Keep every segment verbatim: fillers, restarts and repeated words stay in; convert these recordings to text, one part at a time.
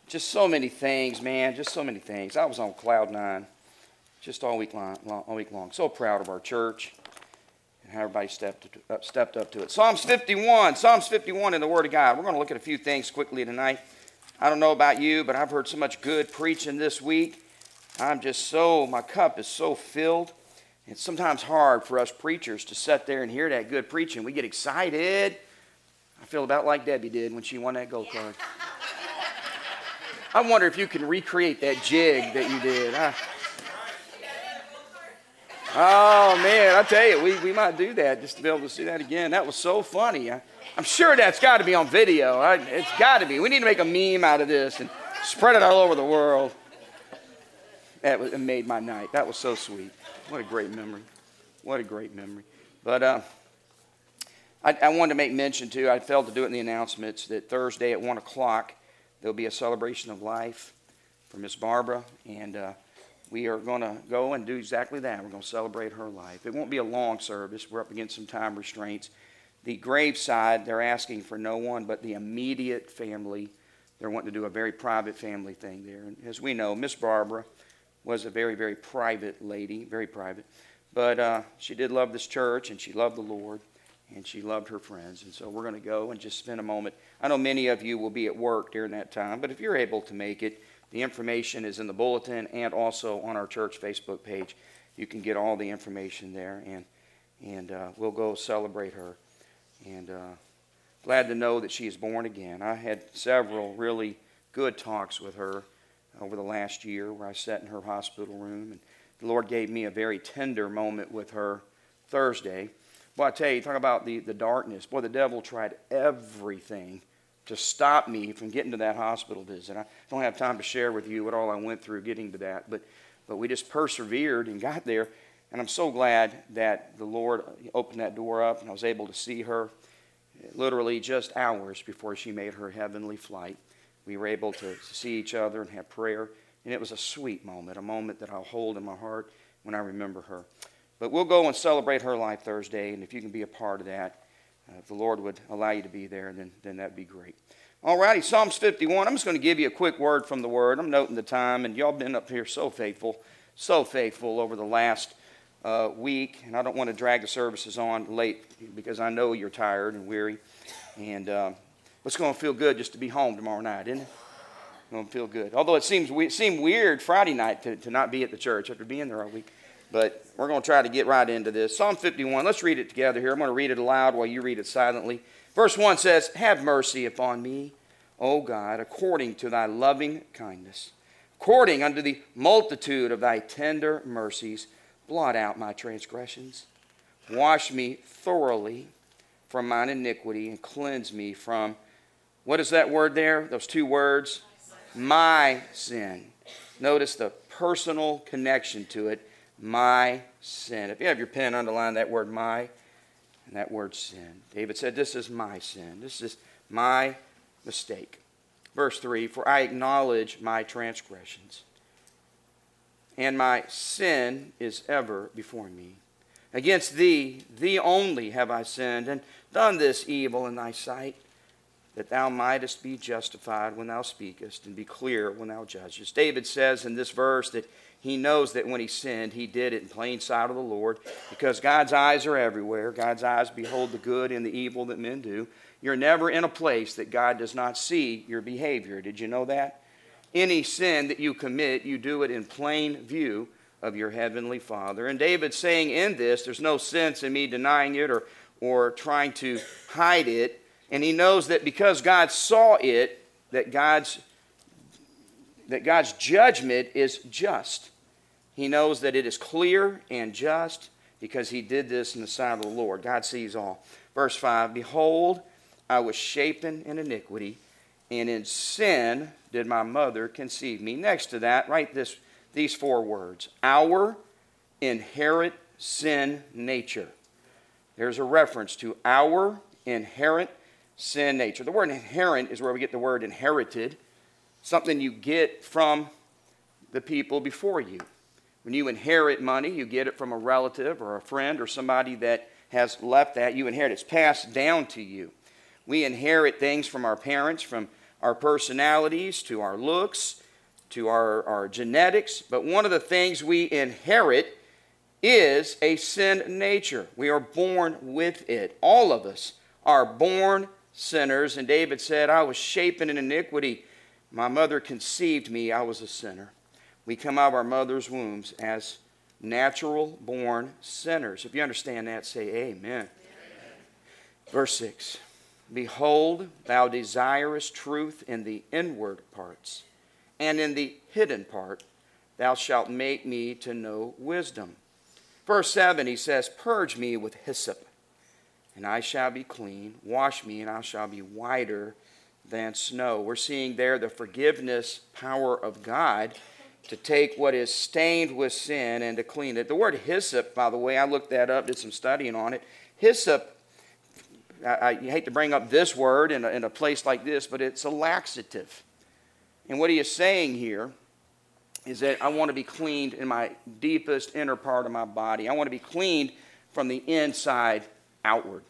just so many things, man. Just so many things. I was on cloud nine just all week long. All week long. So proud of our church and how everybody stepped up, stepped up to it. Psalms fifty-one. Psalms fifty-one in the Word of God. We're going to look at a few things quickly tonight. I don't know about you, but I've heard so much good preaching this week. I'm just so, my cup is so filled. It's sometimes hard for us preachers to sit there and hear that good preaching. We get excited. I feel about like Debbie did when she won that gold card. I wonder if you can recreate that jig that you did. I, oh, man, I tell you, we, we might do that just to be able to see that again. That was so funny. I, I'm sure that's got to be on video. I, it's got to be. We need to make a meme out of this and spread it all over the world. That was, it made my night. That was so sweet. What a great memory. What a great memory. But uh, I, I wanted to make mention, too, I failed to do it in the announcements, that Thursday at one o'clock, there'll be a celebration of life for Miss Barbara, and uh, we are going to go and do exactly that. We're going to celebrate her life. It won't be a long service. We're up against some time restraints. The graveside, they're asking for no one but the immediate family. They're wanting to do a very private family thing there. And as we know, Miss Barbara was a very, very private lady, very private. But uh, she did love this church, and she loved the Lord, and she loved her friends. And so we're going to go and just spend a moment. I know many of you will be at work during that time, but if you're able to make it, the information is in the bulletin and also on our church Facebook page. You can get all the information there, and and uh, we'll go celebrate her. And uh, glad to know that she is born again. I had several really good talks with her over the last year where I sat in her hospital room, and the Lord gave me a very tender moment with her Thursday. Boy, I tell you, talk about the, the darkness. Boy, the devil tried everything to stop me from getting to that hospital visit. I don't have time to share with you what all I went through getting to that, but, but we just persevered and got there, and I'm so glad that the Lord opened that door up, and I was able to see her literally just hours before she made her heavenly flight. We were able to see each other and have prayer, and it was a sweet moment, a moment that I'll hold in my heart when I remember her. But we'll go and celebrate her life Thursday, and if you can be a part of that, uh, if the Lord would allow you to be there, then, then that'd be great. All righty, Psalms fifty-one. I'm just going to give you a quick word from the Word. I'm noting the time, and y'all been up here so faithful, so faithful over the last uh, week, and I don't want to drag the services on late because I know you're tired and weary, and uh, it's going to feel good just to be home tomorrow night, isn't it? It's going to feel good. Although it seems it seemed weird Friday night to, to not be at the church after being there all week. But we're going to try to get right into this. Psalm fifty-one, let's read it together here. I'm going to read it aloud while you read it silently. Verse one says, "Have mercy upon me, O God, according to thy loving kindness. According unto the multitude of thy tender mercies, blot out my transgressions. Wash me thoroughly from mine iniquity and cleanse me from," what is that word there? Those two words? My sin. Notice the personal connection to it. My sin. If you have your pen, underline that word my and that word sin. David said, this is my sin. This is my mistake. Verse three, "For I acknowledge my transgressions, and my sin is ever before me. Against thee, thee only have I sinned, and done this evil in thy sight, that thou mightest be justified when thou speakest, and be clear when thou judgest." David says in this verse that he knows that when he sinned, he did it in plain sight of the Lord, because God's eyes are everywhere. God's eyes behold the good and the evil that men do. You're never in a place that God does not see your behavior. Did you know that? Any sin that you commit, you do it in plain view of your heavenly Father. And David's saying in this, there's no sense in me denying it or, or trying to hide it. And he knows that because God saw it, that God's that God's judgment is just. He knows that it is clear and just because he did this in the sight of the Lord. God sees all. Verse five, "Behold, I was shapen in iniquity, and in sin did my mother conceive me." Next to that, write this, these four words: our inherent sin nature. There's a reference to our inherent sin nature. The word inherent is where we get the word inherited. Something you get from the people before you. When you inherit money, you get it from a relative or a friend or somebody that has left that. You inherit it. It's passed down to you. We inherit things from our parents, from our personalities, to our looks, to our, our genetics. But one of the things we inherit is a sin nature. We are born with it. All of us are born sinners. And David said, I was shapen in iniquity. My mother conceived me. I was a sinner. We come out of our mother's wombs as natural born sinners. If you understand that, say amen. Amen. Verse six. Behold, thou desirest truth in the inward parts, and in the hidden part thou shalt make me to know wisdom. Verse seven, he says, purge me with hyssop, and I shall be clean. Wash me, and I shall be whiter than snow. We're seeing there the forgiveness power of God to take what is stained with sin and to clean it. The word hyssop, by the way, I looked that up, did some studying on it. Hyssop, I, I hate to bring up this word in a, in a place like this, but it's a laxative. And what he is saying here is that I want to be cleaned in my deepest inner part of my body. I want to be cleaned from the inside outward.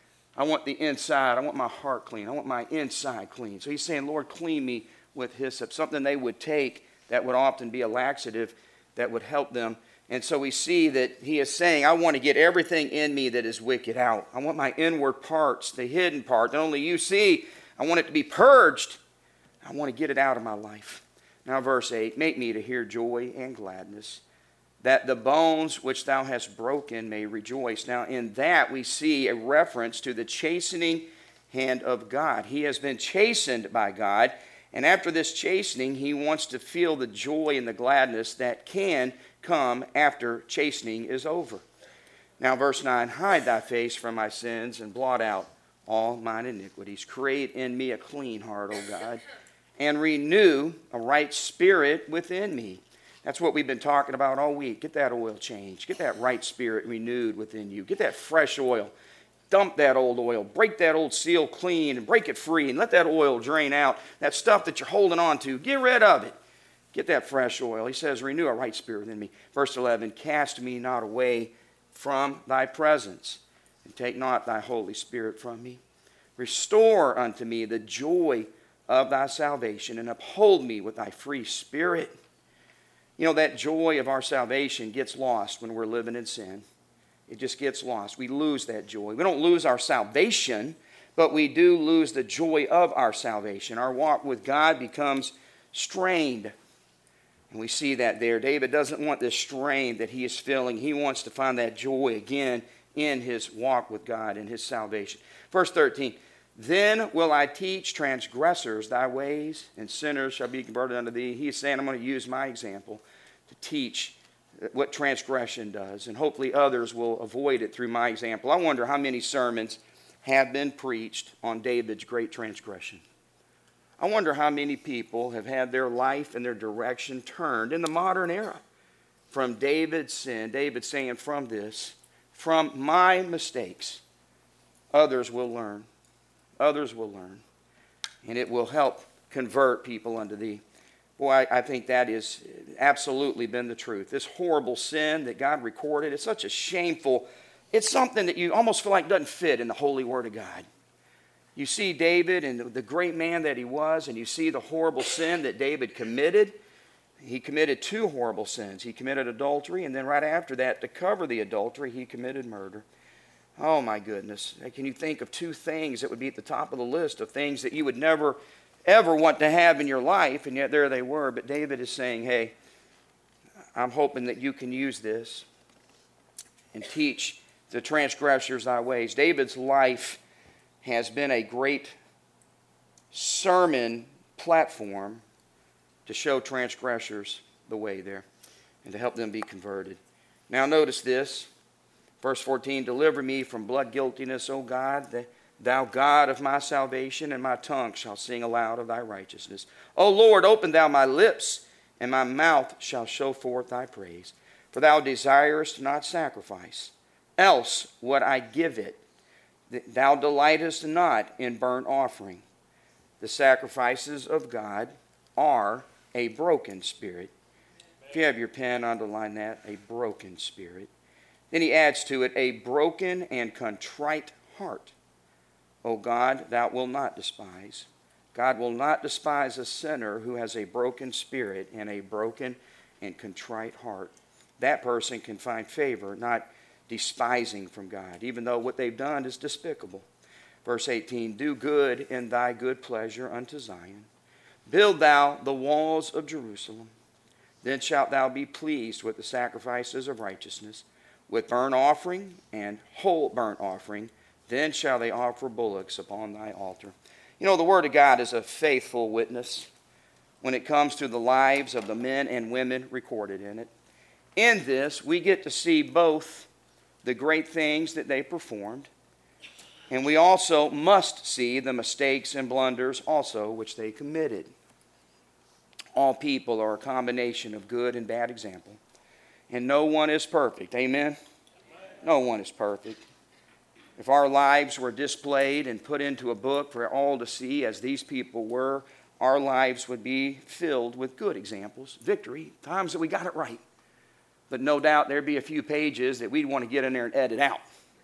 I want the inside, I want my heart clean. I want my inside clean. So he's saying, Lord, clean me with hyssop, something they would take that would often be a laxative that would help them. And so we see that he is saying, I want to get everything in me that is wicked out. I want my inward parts, the hidden part that only you see. I want it to be purged. I want to get it out of my life. Now verse eight, make me to hear joy and gladness, that the bones which thou hast broken may rejoice. Now in that we see a reference to the chastening hand of God. He has been chastened by God, and after this chastening, he wants to feel the joy and the gladness that can come after chastening is over. Now verse nine, hide thy face from my sins and blot out all mine iniquities. Create in me a clean heart, O God, and renew a right spirit within me. That's what we've been talking about all week. Get that oil changed. Get that right spirit renewed within you. Get that fresh oil. Dump that old oil. Break that old seal clean and break it free and let that oil drain out. That stuff that you're holding on to, get rid of it. Get that fresh oil. He says, renew a right spirit within me. Verse eleven, cast me not away from thy presence, and take not thy Holy Spirit from me. Restore unto me the joy of thy salvation, and uphold me with thy free spirit. You know, that joy of our salvation gets lost when we're living in sin. It just gets lost. We lose that joy. We don't lose our salvation, but we do lose the joy of our salvation. Our walk with God becomes strained. And we see that there. David doesn't want this strain that he is feeling. He wants to find that joy again in his walk with God and his salvation. Verse thirteen, then will I teach transgressors thy ways, and sinners shall be converted unto thee. He is saying, I'm going to use my example to teach what transgression does, and hopefully others will avoid it through my example. I wonder how many sermons have been preached on David's great transgression. I wonder how many people have had their life and their direction turned in the modern era from David's sin. David saying, from this, from my mistakes, others will learn. Others will learn. And it will help convert people unto thee. Boy, I, I think that has absolutely been the truth. This horrible sin that God recorded, it's such a shameful, it's something that you almost feel like doesn't fit in the holy word of God. You see David and the great man that he was, and you see the horrible sin that David committed. He committed two horrible sins. He committed adultery, and then right after that, to cover the adultery, he committed murder. Oh my goodness. Can you think of two things that would be at the top of the list of things that you would never, ever want to have in your life, and yet there they were. But David is saying, hey, I'm hoping that you can use this and teach the transgressors thy ways. David's life has been a great sermon platform to show transgressors the way there and to help them be converted. Now notice this. Verse fourteen, deliver me from blood guiltiness, O God, the, thou God of my salvation, and my tongue shall sing aloud of thy righteousness. O Lord, open thou my lips, and my mouth shall show forth thy praise. For thou desirest not sacrifice, else would I give it. Thou delightest not in burnt offering. The sacrifices of God are a broken spirit. If you have your pen, underline that, a broken spirit. Then he adds to it, a broken and contrite heart. O God, thou wilt not despise. God will not despise a sinner who has a broken spirit and a broken and contrite heart. That person can find favor, not despising from God, even though what they've done is despicable. Verse eighteen, do good in thy good pleasure unto Zion. Build thou the walls of Jerusalem. Then shalt thou be pleased with the sacrifices of righteousness, with burnt offering and whole burnt offering. Then shall they offer bullocks upon thy altar. You know, the Word of God is a faithful witness when it comes to the lives of the men and women recorded in it. In this, we get to see both the great things that they performed, and we also must see the mistakes and blunders also which they committed. All people are a combination of good and bad example, and no one is perfect. Amen? No one is perfect. If our lives were displayed and put into a book for all to see, as these people were, our lives would be filled with good examples, victory, times that we got it right. But no doubt there'd be a few pages that we'd want to get in there and edit out.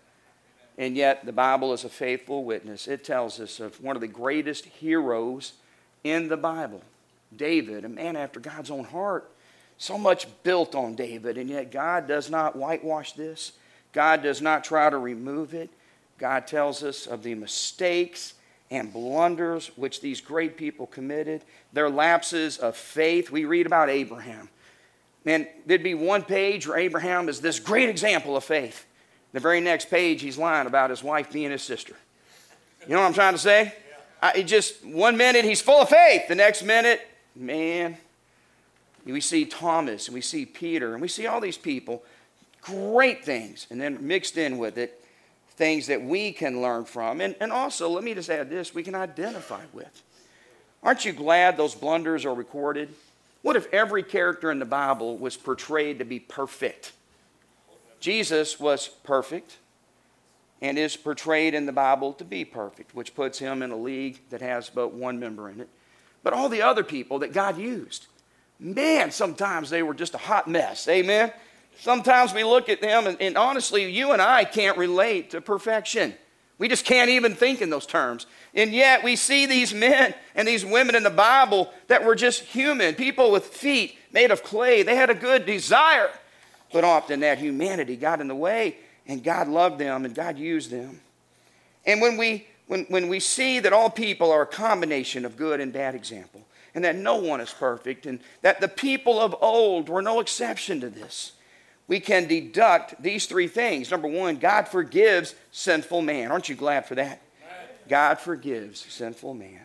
And yet the Bible is a faithful witness. It tells us of one of the greatest heroes in the Bible, David, a man after God's own heart. So much built on David, and yet God does not whitewash this. God does not try to remove it. God tells us of the mistakes and blunders which these great people committed, their lapses of faith. We read about Abraham. Man, there'd be one page where Abraham is this great example of faith. The very next page, he's lying about his wife being his sister. You know what I'm trying to say? I, it just, one minute he's full of faith. The next minute, man, we see Thomas and we see Peter and we see all these people, great things, and then mixed in with it, things that we can learn from. And, and also, let me just add this, we can identify with. Aren't you glad those blunders are recorded? What if every character in the Bible was portrayed to be perfect? Jesus was perfect and is portrayed in the Bible to be perfect, which puts him in a league that has but one member in it. But all the other people that God used, man, sometimes they were just a hot mess. Amen? Sometimes we look at them, and, and honestly, you and I can't relate to perfection. We just can't even think in those terms. And yet we see these men and these women in the Bible that were just human, people with feet made of clay. They had a good desire, but often that humanity got in the way, and God loved them and God used them. And when we, when, when we see that all people are a combination of good and bad example, and that no one is perfect, and that the people of old were no exception to this, we can deduct these three things. Number one, God forgives sinful man. Aren't you glad for that? God forgives sinful man.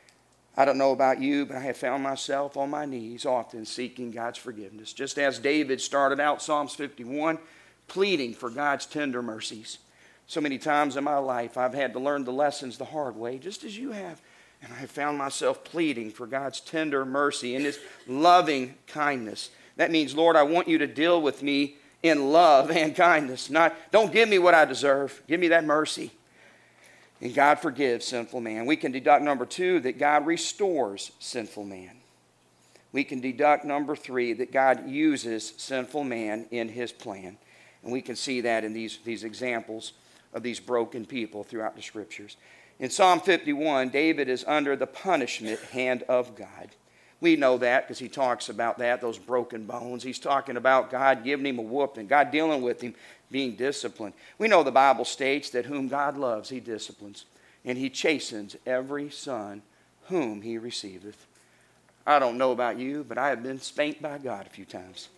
I don't know about you, but I have found myself on my knees often seeking God's forgiveness. Just as David started out Psalms fifty-one, pleading for God's tender mercies. So many times in my life, I've had to learn the lessons the hard way, just as you have. And I have found myself pleading for God's tender mercy and His loving kindness. That means, Lord, I want you to deal with me in love and kindness. Not, don't give me what I deserve. Give me that mercy. And God forgives sinful man. We can deduct number two, that God restores sinful man. We can deduct number three, that God uses sinful man in His plan. And we can see that in these, these examples of these broken people throughout the Scriptures. In Psalm fifty-one, David is under the punishment hand of God. We know that because he talks about that, those broken bones. He's talking about God giving him a whooping, God dealing with him, being disciplined. We know the Bible states that whom God loves, He disciplines, and He chastens every son whom He receiveth. I don't know about you, but I have been spanked by God a few times.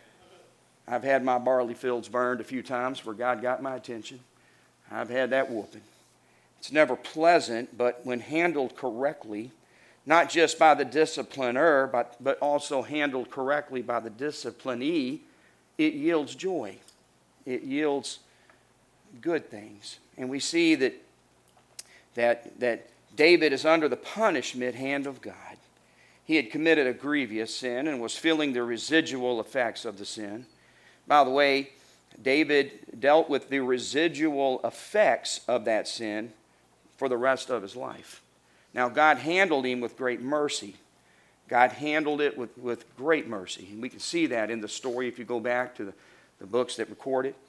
I've had my barley fields burned a few times where God got my attention. I've had that whooping. It's never pleasant, but when handled correctly, not just by the discipliner, but, but also handled correctly by the disciplinee, it yields joy. It yields good things. And we see that, that, that David is under the punishment hand of God. He had committed a grievous sin and was feeling the residual effects of the sin. By the way, David dealt with the residual effects of that sin for the rest of his life. Now, God handled him with great mercy. God handled it with, with great mercy. And we can see that in the story if you go back to the, the books that record it.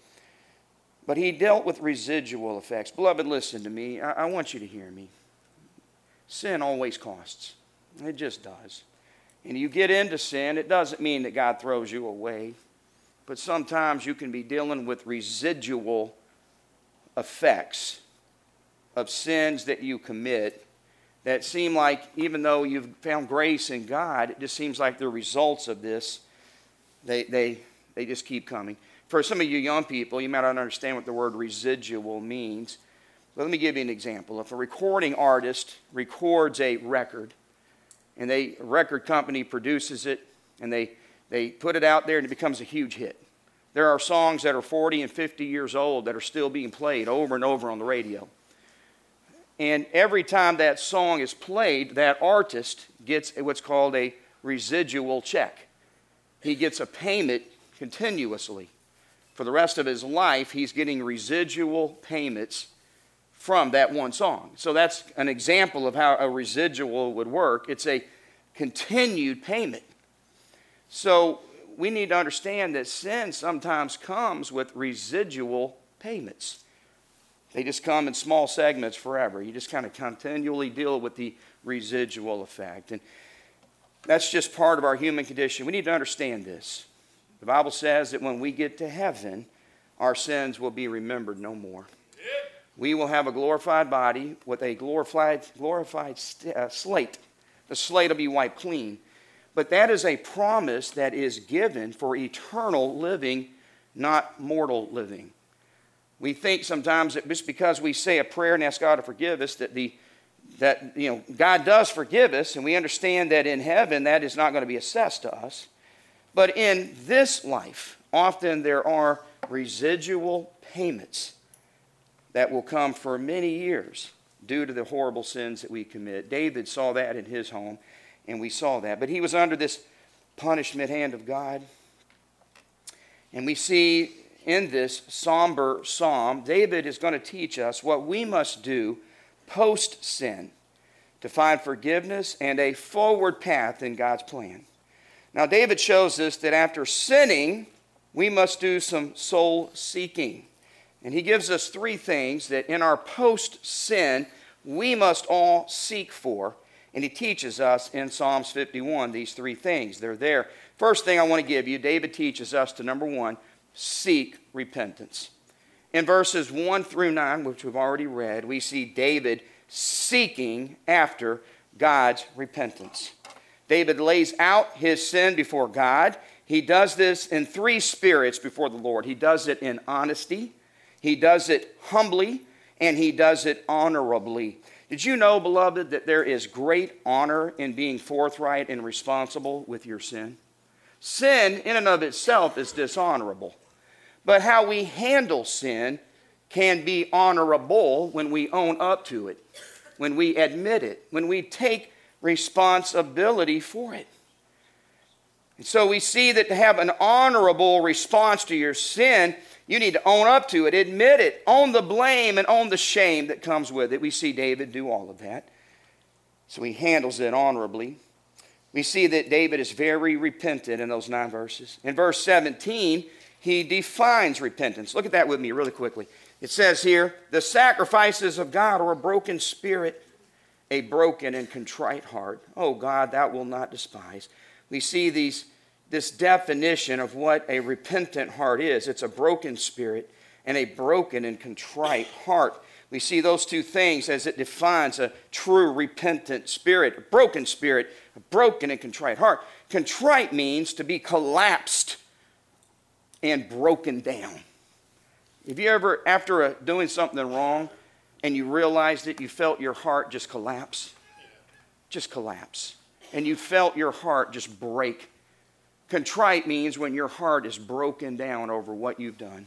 But he dealt with residual effects. Beloved, listen to me. I, I want you to hear me. sin always costs. It just does. And you get into sin, it doesn't mean that God throws you away. But sometimes you can be dealing with residual effects of sins that you commit that seem like, even though you've found grace in God, it just seems like the results of this, they, they, they just keep coming. For some of you young people, you might not understand what the word residual means. But let me give you an example. If a recording artist records a record, and they, a record company produces it, and they, they put it out there, and it becomes a huge hit. There are songs that are forty and fifty years old that are still being played over and over on the radio. And every time that song is played, that artist gets what's called a residual check. He gets a payment continuously. For the rest of his life, he's getting residual payments from that one song. So that's an example of how a residual would work. It's a continued payment. So we need to understand that sin sometimes comes with residual payments. They just come in small segments forever. You just kind of continually deal with the residual effect. And that's just part of our human condition. We need to understand this. The Bible says that when we get to heaven, our sins will be remembered no more. We will have a glorified body with a glorified, glorified st- uh, slate. The slate will be wiped clean. But that is a promise that is given for eternal living, not mortal living. We think sometimes that just because we say a prayer and ask God to forgive us, that the that you know God does forgive us, and we understand that in heaven that is not going to be assessed to us. But in this life, often there are residual payments that will come for many years due to the horrible sins that we commit. David saw that in his home, and we saw that. But he was under this punishment hand of God. And we see in this somber psalm, David is going to teach us what we must do post-sin to find forgiveness and a forward path in God's plan. Now, David shows us that after sinning, we must do some soul seeking. And he gives us three things that in our post-sin, we must all seek for. And he teaches us in Psalms fifty-one these three things. They're there. First thing I want to give you, David teaches us to, number one, seek repentance. In verses one through nine, which we've already read, we see David seeking after God's repentance. David lays out his sin before God. He does this in three spirits before the Lord. He does it in honesty, he does it humbly, and he does it honorably. Did you know, beloved, that there is great honor in being forthright and responsible with your sin? Sin in and of itself is dishonorable. But how we handle sin can be honorable when we own up to it, when we admit it, when we take responsibility for it. And so we see that to have an honorable response to your sin, you need to own up to it, admit it, own the blame and own the shame that comes with it. We see David do all of that. So he handles it honorably. We see that David is very repentant in those nine verses. In verse seventeen, he defines repentance. Look at that with me really quickly. It says here, the sacrifices of God are a broken spirit, a broken and contrite heart. Oh God, thou wilt not despise. We see these, this definition of what a repentant heart is. It's a broken spirit and a broken and contrite heart. We see those two things as it defines a true repentant spirit, a broken spirit, a broken and contrite heart. Contrite means to be collapsed and broken down. Have you ever, after a, doing something wrong and you realized it, you felt your heart just collapse? Just collapse. And you felt your heart just break. Contrite means when your heart is broken down over what you've done.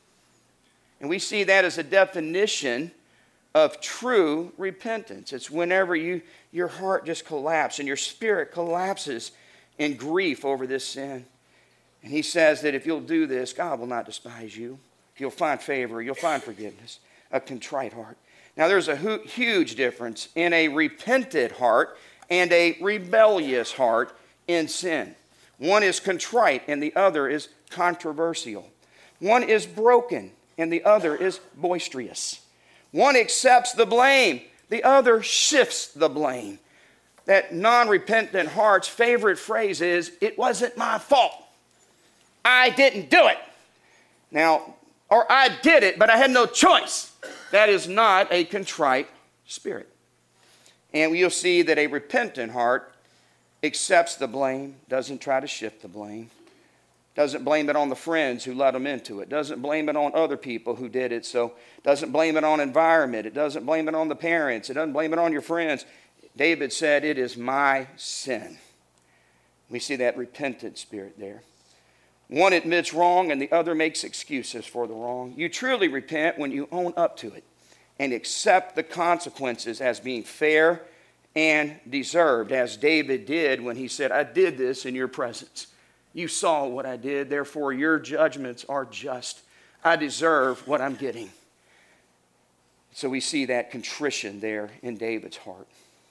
And we see that as a definition of true repentance. It's whenever you your heart just collapses and your spirit collapses in grief over this sin. And he says that if you'll do this, God will not despise you. You'll find favor. You'll find forgiveness. A contrite heart. Now there's a hu- huge difference in a repentant heart and a rebellious heart in sin. One is contrite and the other is controversial. One is broken and the other is boisterous. One accepts the blame, The other shifts the blame. That non-repentant heart's favorite phrase is, it wasn't my fault. I didn't do it. Now, or I did it, but I had no choice. That is not a contrite spirit. And you'll see that a repentant heart accepts the blame, doesn't try to shift the blame, doesn't blame it on the friends who led them into it, doesn't blame it on other people who did it, so doesn't blame it on environment, it doesn't blame it on the parents, it doesn't blame it on your friends. David said, it is my sin. We see that repentant spirit there. One admits wrong and the other makes excuses for the wrong. You truly repent when you own up to it and accept the consequences as being fair and deserved, as David did when he said, I did this in your presence. You saw what I did, therefore your judgments are just. I deserve what I'm getting. So we see that contrition there in David's heart.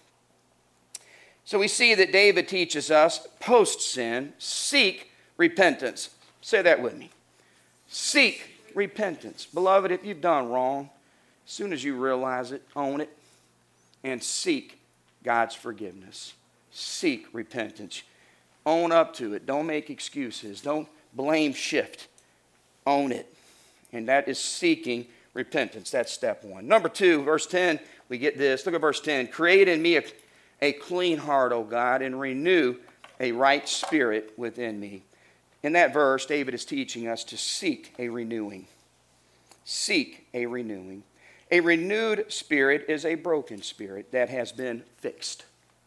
So we see that David teaches us, post-sin, seek repentance. Say that with me. Seek repentance. Beloved, if you've done wrong, as soon as you realize it, own it, and seek God's forgiveness. Seek repentance. Own up to it. Don't make excuses. Don't blame shift. Own it. And that is seeking repentance. That's step one. Number two, verse ten, we get this. Look at verse ten. Create in me a, a clean heart, O God, and renew a right spirit within me. In that verse, David is teaching us to seek a renewing. Seek a renewing. A renewed spirit is a broken spirit that has been fixed.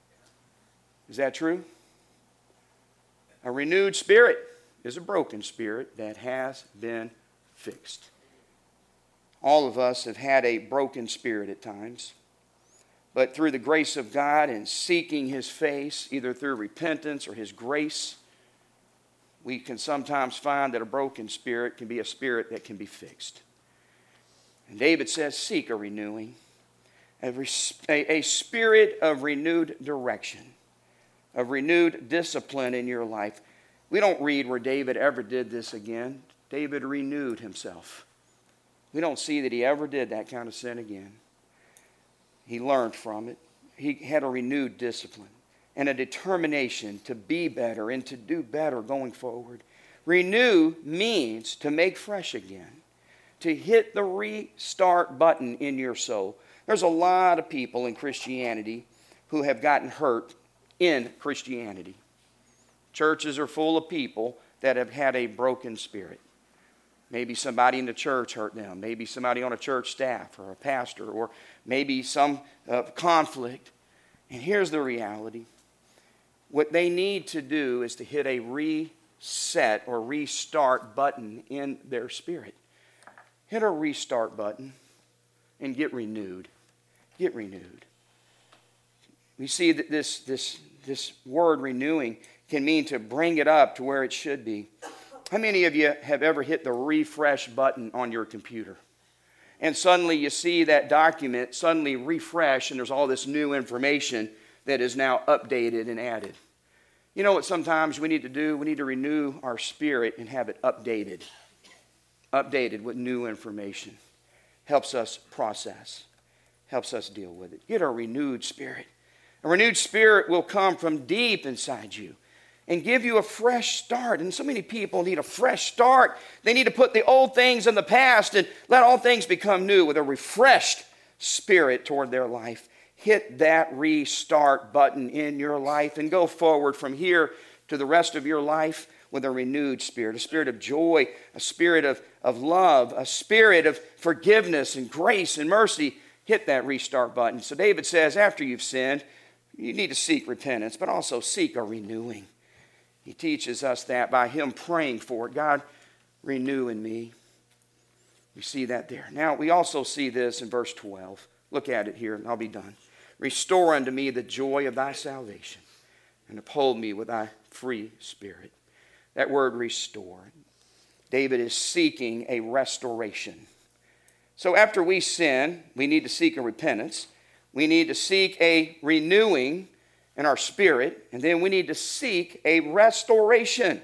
Is that true? A renewed spirit is a broken spirit that has been fixed. All of us have had a broken spirit at times. But through the grace of God and seeking His face, either through repentance or His grace, we can sometimes find that a broken spirit can be a spirit that can be fixed. And David says, seek a renewing, a, a, a spirit of renewed direction, of renewed discipline in your life. We don't read where David ever did this again. David renewed himself. We don't see that he ever did that kind of sin again. He learned from it. He had a renewed discipline and a determination to be better and to do better going forward. Renew means to make fresh again, to hit the restart button in your soul. There's a lot of people in Christianity who have gotten hurt in Christianity. Churches are full of people that have had a broken spirit. Maybe somebody in the church hurt them. Maybe somebody on a church staff or a pastor, or maybe some uh, conflict. And here's the reality. What they need to do is to hit a reset or restart button in their spirit. Hit a restart button and get renewed. Get renewed. We see that this, this, this word renewing can mean to bring it up to where it should be. How many of you have ever hit the refresh button on your computer? And suddenly you see that document suddenly refresh and there's all this new information that is now updated and added. You know what sometimes we need to do? We need to renew our spirit and have it updated. Updated with new information. Helps us process. Helps us deal with it. Get a renewed spirit. A renewed spirit will come from deep inside you and give you a fresh start. And so many people need a fresh start. They need to put the old things in the past and let all things become new with a refreshed spirit toward their life. Hit that restart button in your life and go forward from here to the rest of your life with a renewed spirit, a spirit of joy, a spirit of, of love, a spirit of forgiveness and grace and mercy. Hit that restart button. So David says, after you've sinned, you need to seek repentance, but also seek a renewing. He teaches us that by him praying for it. God, renew in me. We see that there. Now, we also see this in verse twelve. Look at it here, and I'll be done. Restore unto me the joy of thy salvation, and uphold me with thy free spirit. That word restore. David is seeking a restoration. So after we sin, we need to seek a repentance. We need to seek a renewing in our spirit, and then we need to seek a restoration.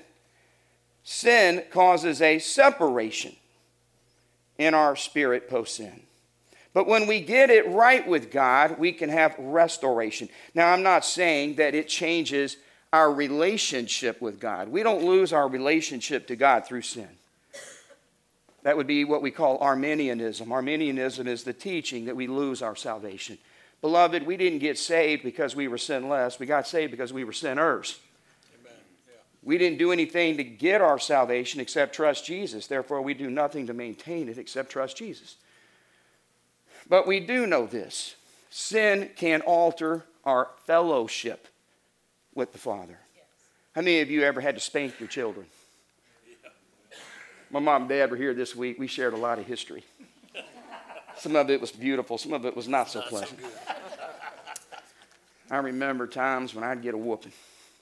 Sin causes a separation in our spirit post-sin. But when we get it right with God, we can have restoration. Now, I'm not saying that it changes our relationship with God. We don't lose our relationship to God through sin. That would be what we call Arminianism. Arminianism is the teaching that we lose our salvation. Beloved, we didn't get saved because we were sinless. We got saved because we were sinners. Amen. Yeah. We didn't do anything to get our salvation except trust Jesus. Therefore, we do nothing to maintain it except trust Jesus. But we do know this. Sin can alter our fellowship with the Father. Yes. How many of you ever had to spank your children? Yeah. My mom and dad were here this week. We shared a lot of history. Some of it was beautiful. Some of it was not so not pleasant. So I remember times when I'd get a whooping.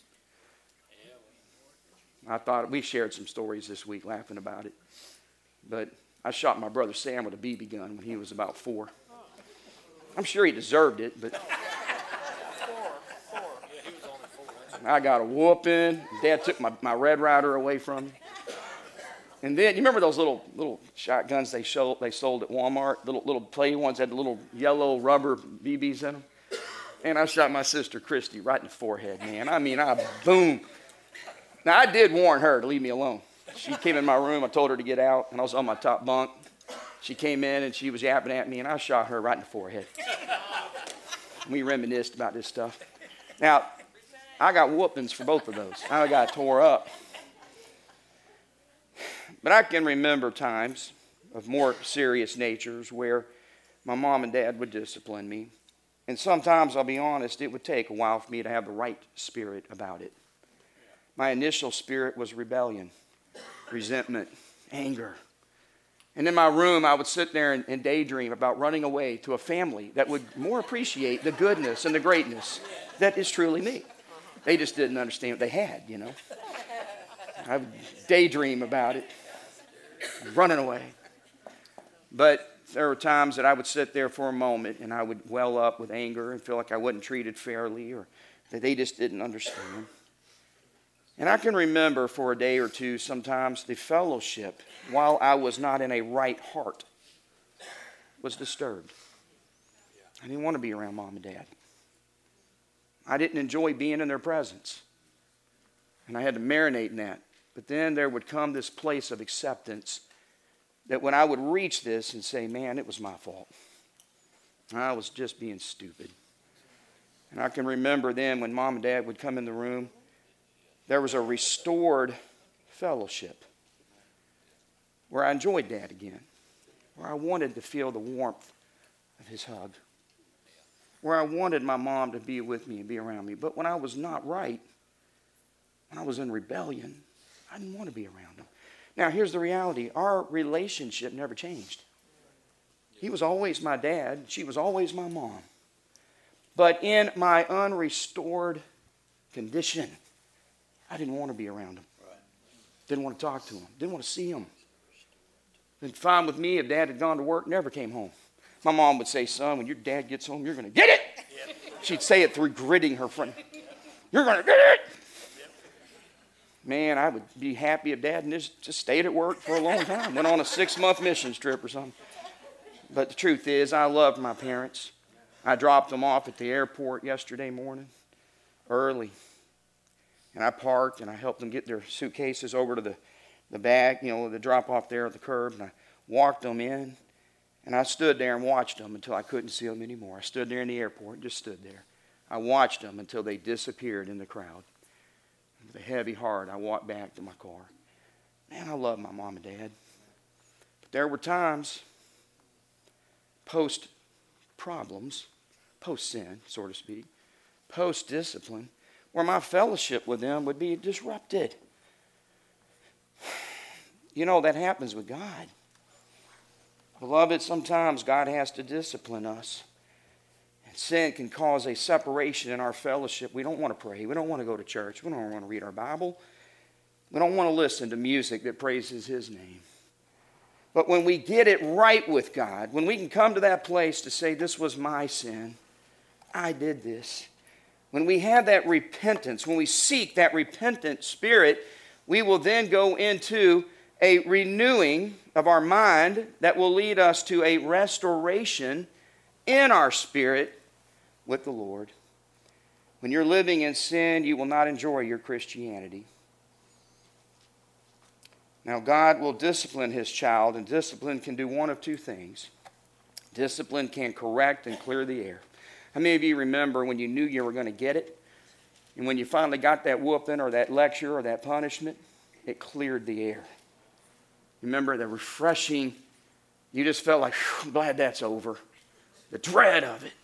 I thought we shared some stories this week laughing about it. But I shot my brother Sam with a B B gun when he was about four. I'm sure he deserved it, but I got a whooping. Dad took my, my Red Ryder away from me. And then, you remember those little little shotguns they sold, they sold at Walmart? Little little play ones had the little yellow rubber B Bs in them. And I shot my sister Christy right in the forehead, man. I mean, I boom. Now, I did warn her to leave me alone. She came in my room. I told her to get out, and I was on my top bunk. She came in, and she was yapping at me, and I shot her right in the forehead. We reminisced about this stuff. Now, I got whoopings for both of those. I got tore up. But I can remember times of more serious natures where my mom and dad would discipline me. And sometimes, I'll be honest, it would take a while for me to have the right spirit about it. My initial spirit was rebellion, resentment, anger. And in my room, I would sit there and, and daydream about running away to a family that would more appreciate the goodness and the greatness that is truly me. They just didn't understand what they had, you know. I would daydream about it, running away. But there were times that I would sit there for a moment and I would well up with anger and feel like I wasn't treated fairly or that they just didn't understand. And I can remember for a day or two sometimes the fellowship, while I was not in a right heart, was disturbed. I didn't want to be around mom and dad. I didn't enjoy being in their presence. And I had to marinate in that. But then there would come this place of acceptance that when I would reach this and say, man, it was my fault. I was just being stupid. And I can remember then when mom and dad would come in the room, there was a restored fellowship where I enjoyed dad again, where I wanted to feel the warmth of his hug, where I wanted my mom to be with me and be around me. But when I was not right, when I was in rebellion, I didn't want to be around him. Now, here's the reality. Our relationship never changed. He was always my dad. She was always my mom. But in my unrestored condition, I didn't want to be around him. Didn't want to talk to him. Didn't want to see him. Been fine with me if dad had gone to work, never came home. My mom would say, son, when your dad gets home, you're going to get it. Yep. She'd say it through gritting her front. You're going to get it. Yep. Man, I would be happy if dad just, just stayed at work for a long time. Went on a six-month missions trip or something. But the truth is, I loved my parents. I dropped them off at the airport yesterday morning, early. And I parked and I helped them get their suitcases over to the, the bag, you know, the drop off there at the curb. And I walked them in. And I stood there and watched them until I couldn't see them anymore. I stood there in the airport and just stood there. I watched them until they disappeared in the crowd. With a heavy heart, I walked back to my car. Man, I love my mom and dad. But there were times, post-problems, post-sin, so to speak, post-discipline, where my fellowship with them would be disrupted. You know, that happens with God. Beloved, sometimes God has to discipline us. And sin can cause a separation in our fellowship. We don't want to pray. We don't want to go to church. We don't want to read our Bible. We don't want to listen to music that praises His name. But when we get it right with God, when we can come to that place to say, this was my sin, I did this. When we have that repentance, when we seek that repentant spirit, we will then go into a renewing of our mind that will lead us to a restoration in our spirit with the Lord. When you're living in sin, you will not enjoy your Christianity. Now, God will discipline His child, and discipline can do one of two things. Discipline can correct and clear the air. How many of you remember when you knew you were going to get it, and when you finally got that whooping or that lecture or that punishment, it cleared the air? Remember the refreshing, you just felt like, I'm glad that's over. The dread of it.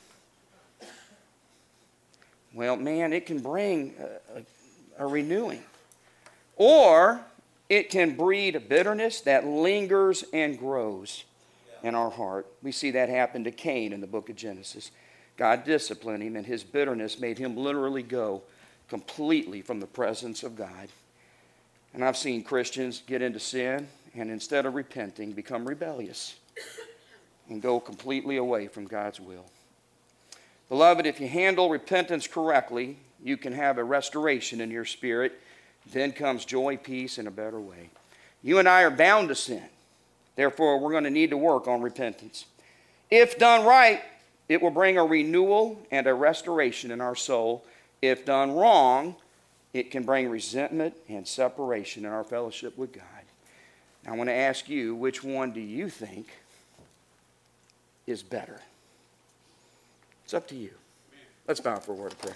Well, man, it can bring a, a, a renewing. Or it can breed a bitterness that lingers and grows in our heart. We see that happen to Cain in the book of Genesis. God disciplined him, and his bitterness made him literally go completely from the presence of God. And I've seen Christians get into sin and instead of repenting, become rebellious and go completely away from God's will. Beloved, if you handle repentance correctly, you can have a restoration in your spirit. Then comes joy, peace, in a better way. You and I are bound to sin. Therefore, we're going to need to work on repentance. If done right, it will bring a renewal and a restoration in our soul. If done wrong, it can bring resentment and separation in our fellowship with God. Now, I want to ask you, which one do you think is better? It's up to you. Let's bow for a word of prayer.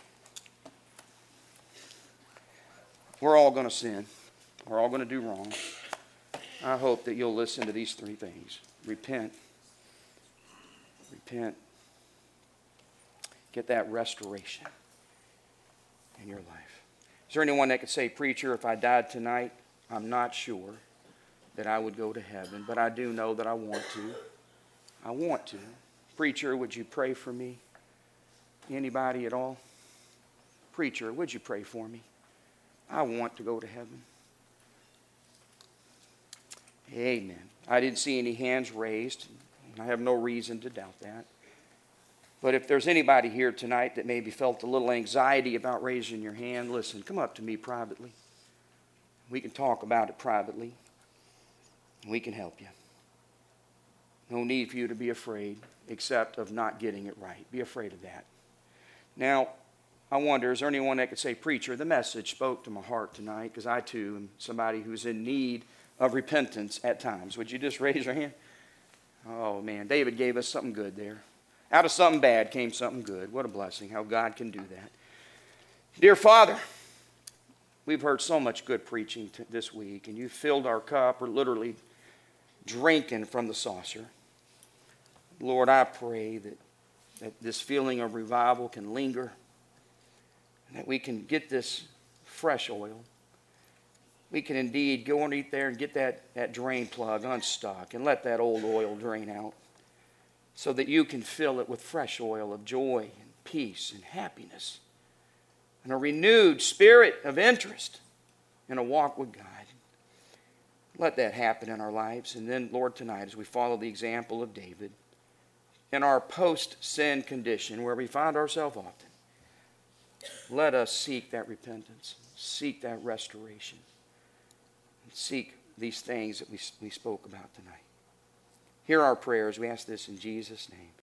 We're all going to sin. We're all going to do wrong. I hope that you'll listen to these three things. Repent. Repent. Get that restoration in your life. Is there anyone that could say, preacher, if I died tonight, I'm not sure that I would go to heaven, but I do know that I want to. I want to. Preacher, would you pray for me? Anybody at all? Preacher, would you pray for me? I want to go to heaven. Amen. I didn't see any hands raised. I have no reason to doubt that. But if there's anybody here tonight that maybe felt a little anxiety about raising your hand, listen, come up to me privately. We can talk about it privately. We can help you. No need for you to be afraid except of not getting it right. Be afraid of that. Now, I wonder, is there anyone that could say, preacher, the message spoke to my heart tonight, because I too am somebody who's in need of repentance at times. Would you just raise your hand? Oh, man, David gave us something good there. Out of something bad came something good. What a blessing, how God can do that. Dear Father, we've heard so much good preaching t- this week, and you filled our cup. We're literally drinking from the saucer. Lord, I pray that, that this feeling of revival can linger, and that we can get this fresh oil. We can indeed go underneath there and get that, that drain plug unstuck and let that old oil drain out so that you can fill it with fresh oil of joy and peace and happiness and a renewed spirit of interest in a walk with God. Let that happen in our lives. And then, Lord, tonight as we follow the example of David, in our post-sin condition where we find ourselves often, let us seek that repentance, seek that restoration, and seek these things that we, we spoke about tonight. Hear our prayers. We ask this in Jesus' name.